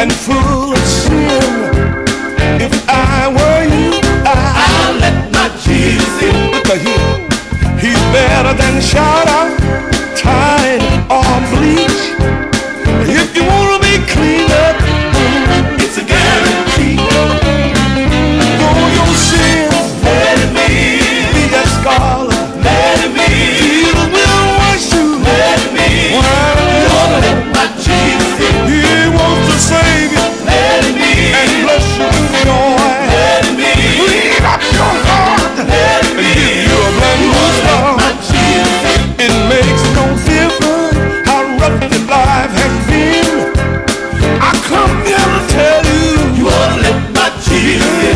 and full of sin. If I were you, I'll let my Jesus in. Look at him. He's better than shout out, Tide or bleach. If you want to be cleaned up, it's a guarantee. Though your sins, let him in. Be that scarlet, let him in. Jesus will wash you, let him in. You want to let my Jesus in. He wants to save you, let him in. And bless you with joy, let him in. Clean up your heart, let him in. And give you a brand new start. It makes no difference how rough your life has been. I come here to tell you, you ought to let my Jesus in.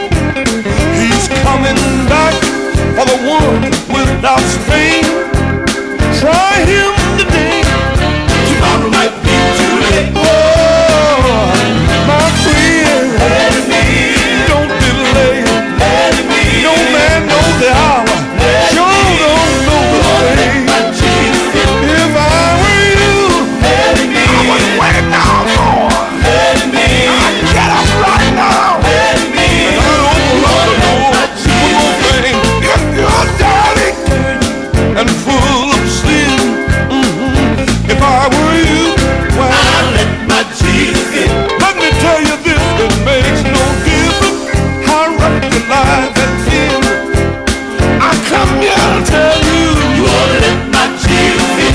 He's coming back for the one without stain. Try him today, tomorrow might be too late. Oh, my friend, let him in. Don't delay, let him in. No man knows the hour, sure don't know the way. If I were you, let him in. I wouldn't wait no more. Let him in. I'd get up right now. Let him in. And I'd open up the door. One more thing. If you're dirty and full of sin, if I were you, well, I'd let my Jesus in. Let me tell you this, it makes no difference how rough your life has been. I come here to tell you, you ought to let my Jesus in.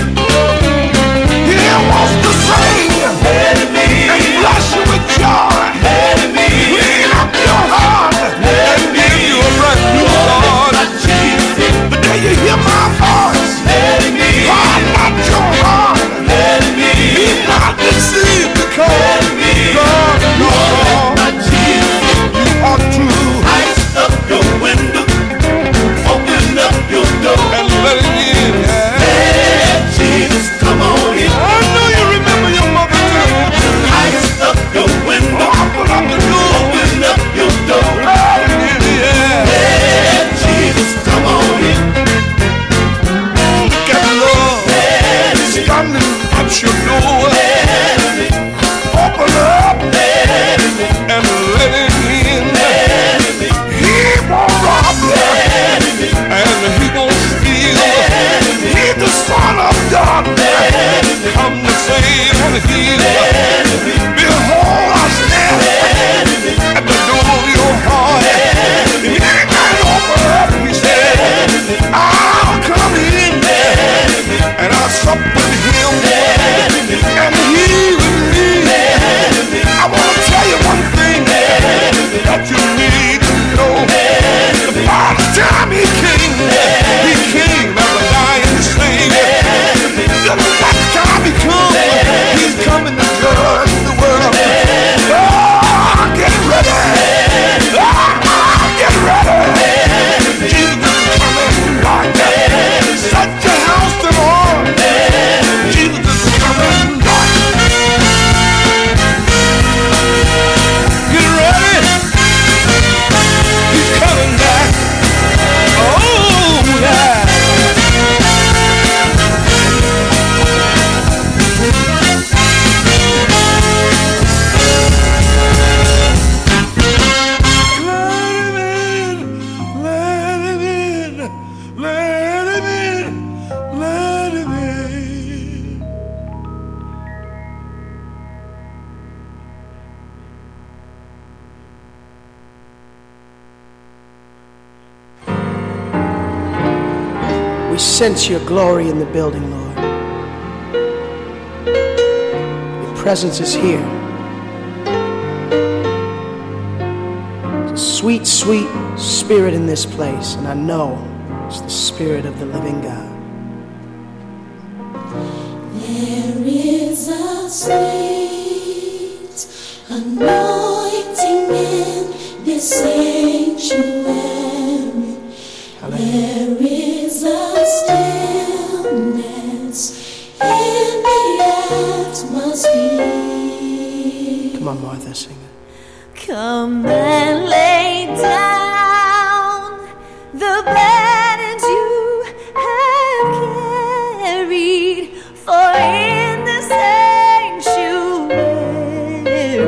He wants to save you, let him in. And bless you with joy, let him in. Clean up your heart, let him in. Give you a brand new start. The day you hear my voice, let him in. Harden not your heart, let him in. Be not deceived because God knows you ought to ice up your window, open up your door, and let him in. Let Jesus come on in. I know you remember your mother telling you. Ice up your window, open up the door, open up your door. Let him in, yeah. Let Jesus come on in. Look at the Lord, standing at your door. Let him in. Open up, let him in. And let him in. Let him in. He won't rob you, and he won't steal. He's the Son of God, come to save and heal. Behold, I stand at the door of your heart. If any man open up, he said, I'll come in, and I'll sup with him, and he with me. I want to tell you one thing that you need to know. By the time he came as a dying Savior. The next time he comes, he's coming to judge the world. Oh, get ready. Oh, get ready. Jesus is coming back. Set your house to Lord. Jesus is coming back. Get ready. He's coming back. Oh, yeah. We sense your glory in the building, Lord. Your presence is here. It's a sweet, sweet spirit in this place, and I know it's the Spirit of the living God. There is a sweet anointing in this sanctuary. There is a stillness in the atmosphere. Come on, Martha, sing it. Come and lay down the burdens you have carried, for in the sanctuary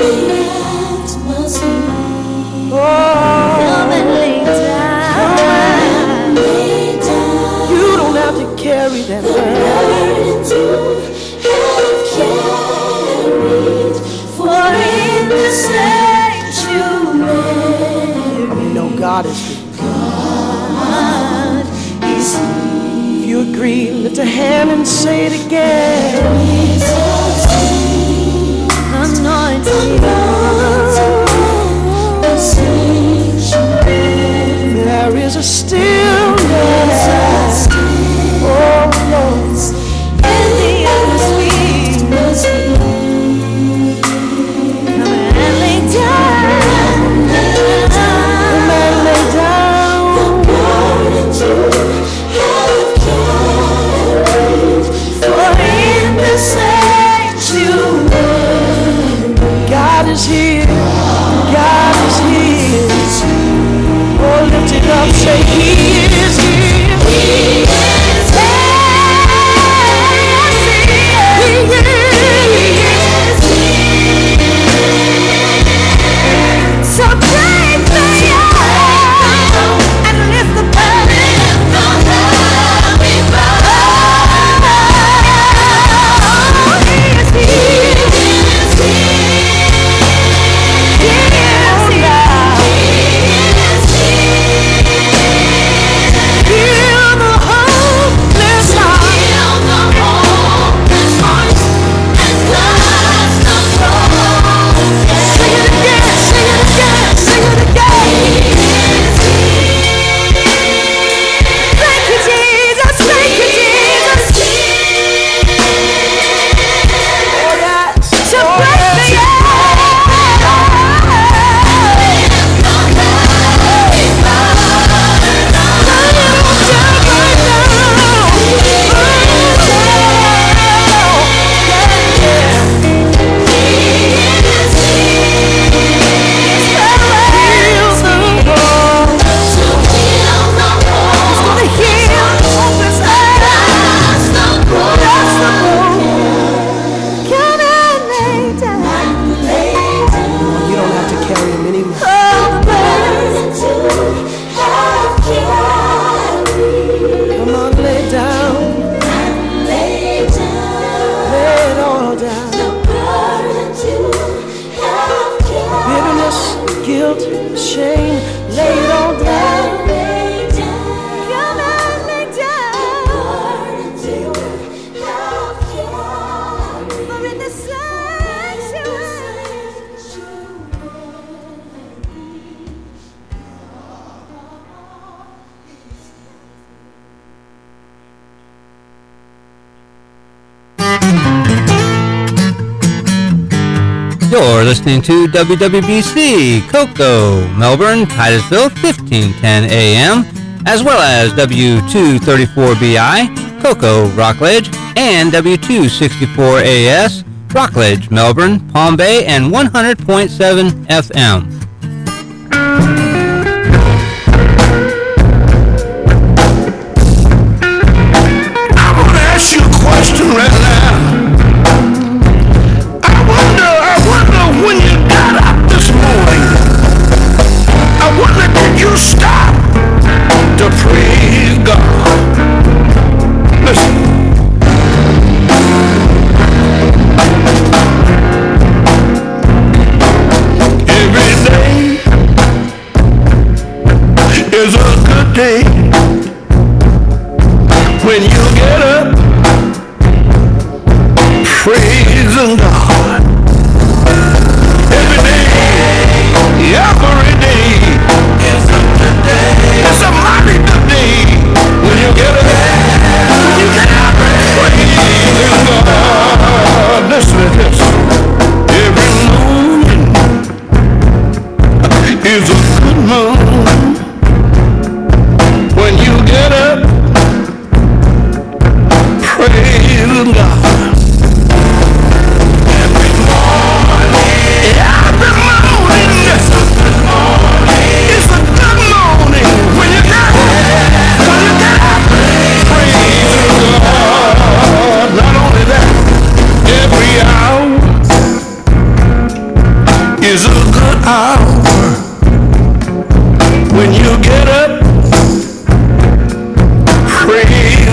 Come and lay down. You don't have to carry that burden. For in the sanctuary, You know God is here. God is here. If you agree, lift a hand and say it again. Anointing. There is a stillness. Oh Lord, In the atmosphere. Come and lay down. come and lay down. For in the sanctuary, God is here. God is here. Oh, lift it up, say He is here. He is here. so break the yoke and lift the burden from heavy bound. He is here. He is Heal the hopeless heart. Heal the hopeless heart and touch the broken. Sing it again, sing it again, sing it again. Thank you, Jesus, thank you, Jesus. Oh, yes. To break the yoke. You don't have to carry him anymore. Come on, lay down. Lay it all down. Bitterness, guilt, shame, lay it all down. You're listening to WWBC, Cocoa, Melbourne, Titusville, 1510 AM, as well as W234BI, Cocoa, Rockledge, and W264AS, Rockledge, Melbourne, Palm Bay, and 100.7 FM. I'm gonna ask you a question right now. I wonder when you got up this morning, I wonder did you stop to praise God? Listen. Every day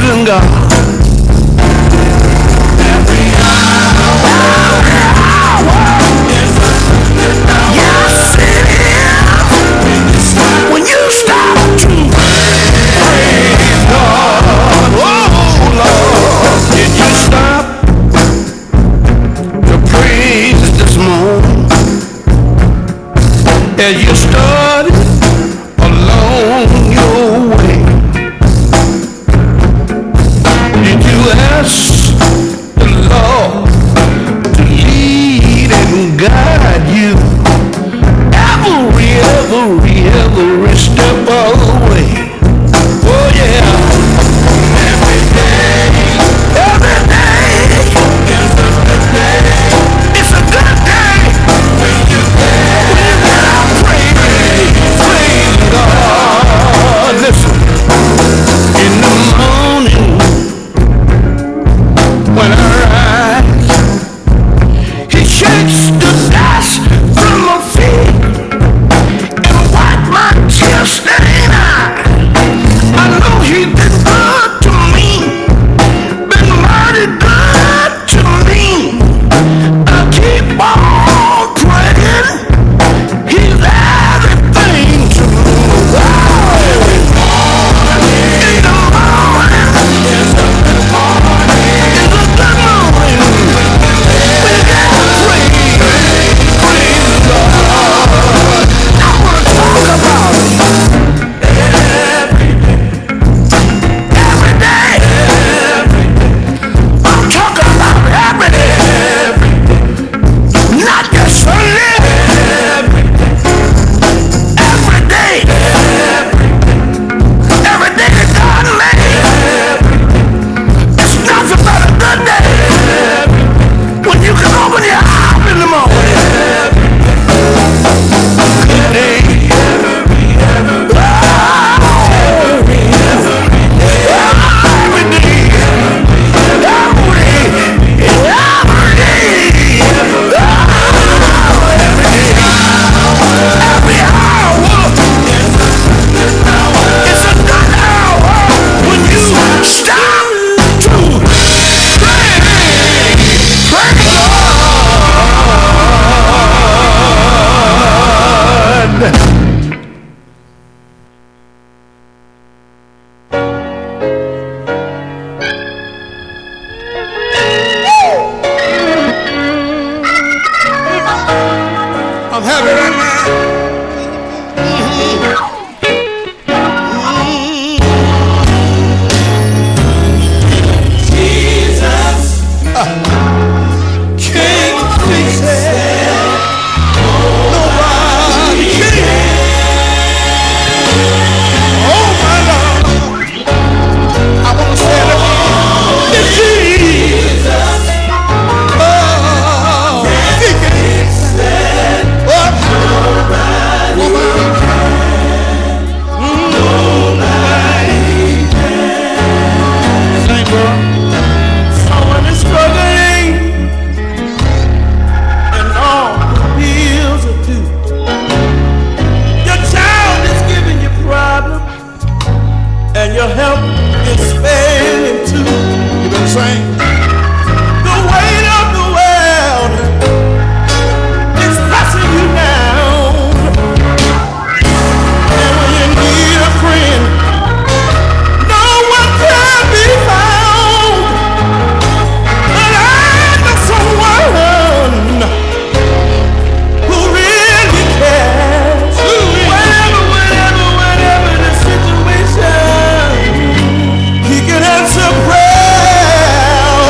praising God. Yes, it is. When you stop to praise God, oh Lord, did you stop to praise this morning? As you started along your way, did you ask the Lord to lead and guide you every step of the way? Oh yeah. Every day is a good day. It's a good day when you get out praise God. Listen, in the morning when I rise, He shakes the dust from my feet and wipe my tear-stained eye. I know He's been good to me, been mighty good to me. I keep on praying, He's everything to me. Oh, in the morning, it's a good morning. It's a good morning. We gotta praise God. I wanna talk about it every day. I'm talking about every day, not just Sunday. Every day that God made, it's nothing but a good day when you can open your eyes in the morning. Good day. Every hour, it's a good hour when you stop to praise God. I'm happy right now. Jesus can't fix it. Nobody can. Oh my Lord, I want to say it again. It's Jesus. Oh, He can fix it. Someone is struggling and all the bills are due. Your child is giving you problems and your help is failing too. You been saying the weight of the world is pressing you down, and when you need a friend, no one can be found. But I know someone who really cares. Whatever the situation, He can answer prayer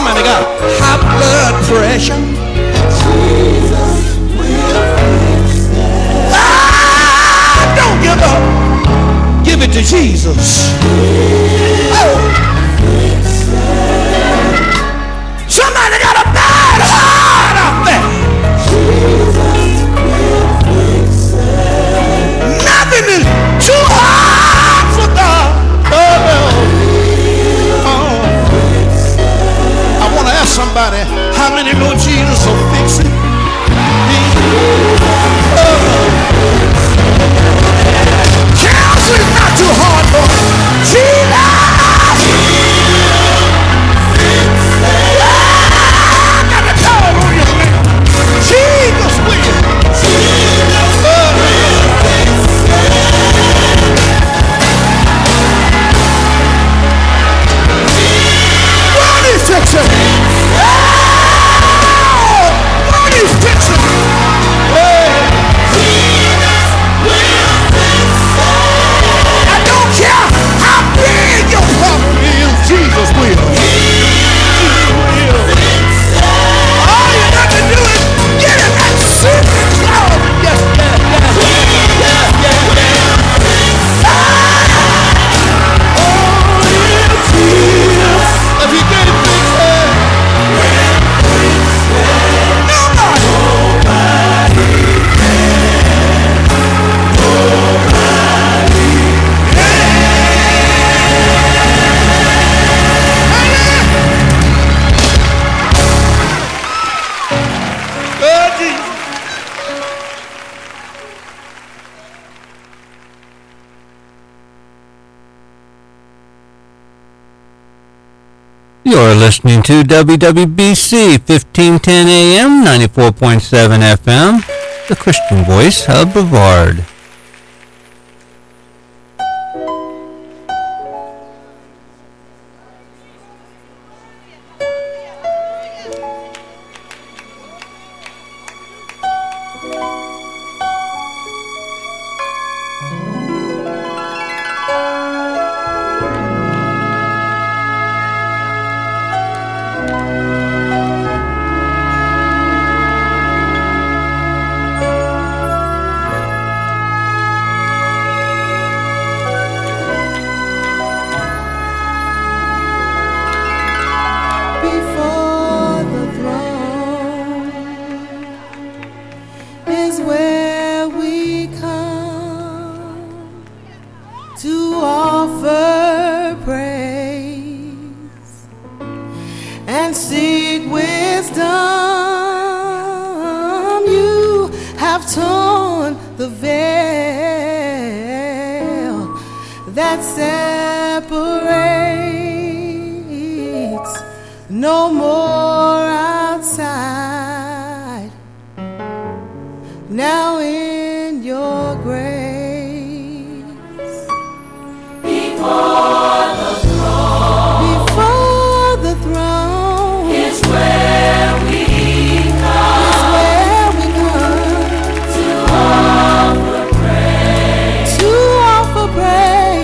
Somebody got high blood pressure. Don't give up. Give it to Jesus. Oh. Somebody got a bad heart out there. Nothing is too hard for God. I want to ask somebody, how many know Jesus will fix it? Cancer is not too hard for Jesus. Got the power on you now. Jesus will. God is fixing. God is fixing. I don't care how big your problem is, Jesus will. All you got to do is get in that secret cloud. Yes, yes, yes, yes, yes, yes. If you can't fix it, You're listening to WWBC 1510 AM, 94.7 FM, the Christian voice of Brevard.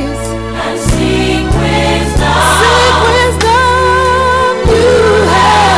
Wisdom you have.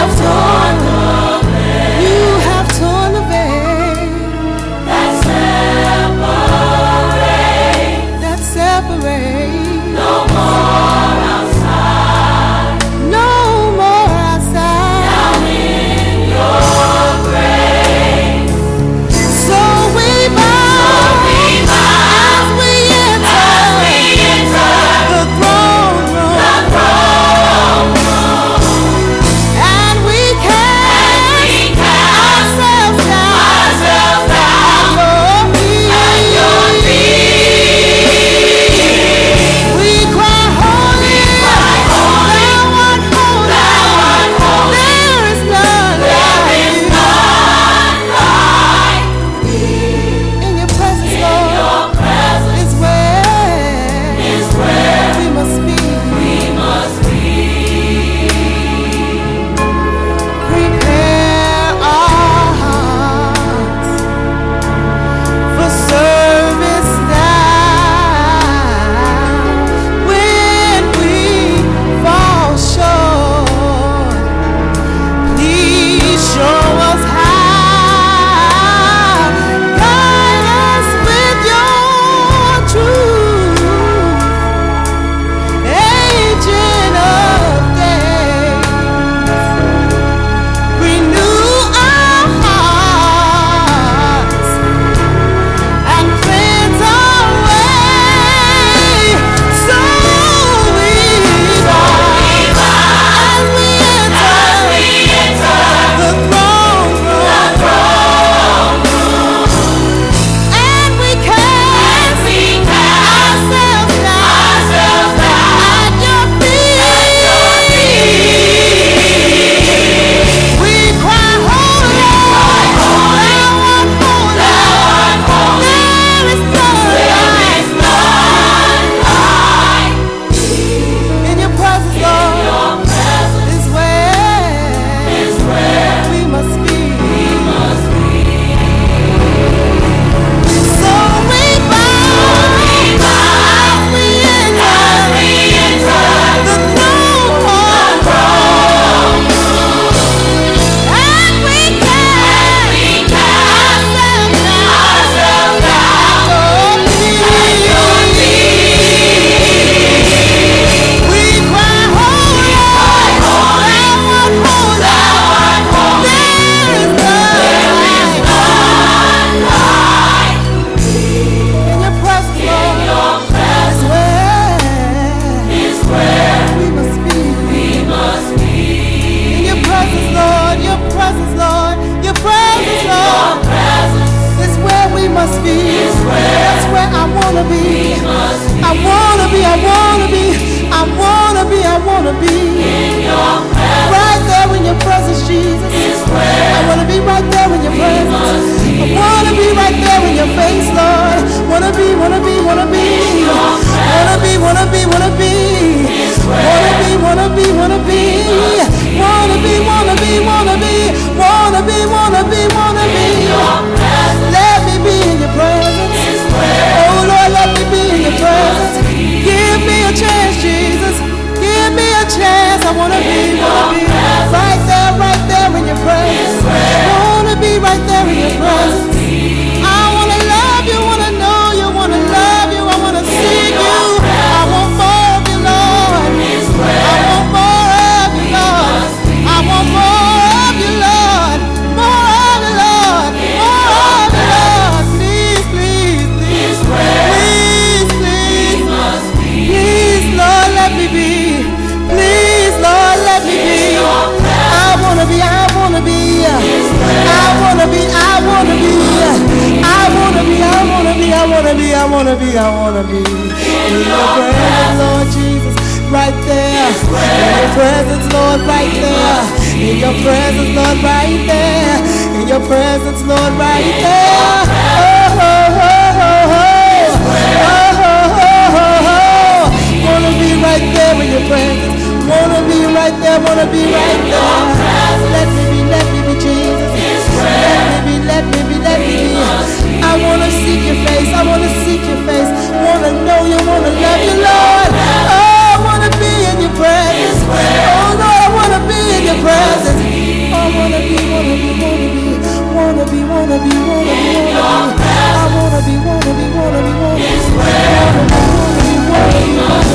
wanna be right there in your presence, Jesus. I wanna be right there in your presence. I wanna be right there in your face, Lord. Wanna be, wanna be, wanna be. Wanna be, wanna be, wanna be. Wanna be, wanna be, wanna be. Wanna be, wanna be, wanna be. Wanna be, wanna be, wanna be. Let me be in your presence. Oh Lord, let me be in your presence. Give me a chance, Jesus. Give me a chance. I wanna be right there in your presence. Wanna be right there in your presence. I wanna love you, wanna know you, wanna love you. I wanna see you. I want more of you, Lord. I want more of you, Lord. I want more of you, Lord. More of you, Lord. More of you, Lord. Please, please, please, please, please, please, Lord, let me be. Please, Lord, let me be. I wanna be, I wanna be. I wanna be, I wanna be. I wanna be, I wanna be, I wanna be, I wanna be, I wanna be. In your presence, Lord Jesus, right there. In your presence, Lord, right there. In your presence, Lord, right there. In your presence, Lord, right there. Oh, oh, oh, oh, oh. Oh, oh, oh. Wanna be right there in your presence. Wanna be right there, wanna be right there. Let me be Jesus. Let me be, let me be, let me be. I wanna seek your face, I wanna seek your face. Wanna know you, wanna love you, Lord. Oh, I wanna be in your presence. Oh, Lord, I wanna be in your presence. Oh, I wanna be, wanna be, wanna be. Wanna be, wanna be, wanna be, wanna be. I wanna be, wanna be, wanna be, wanna be. Wanna be, wanna be, wanna be.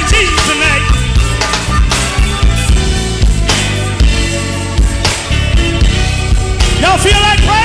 Jesus tonight. Y'all feel like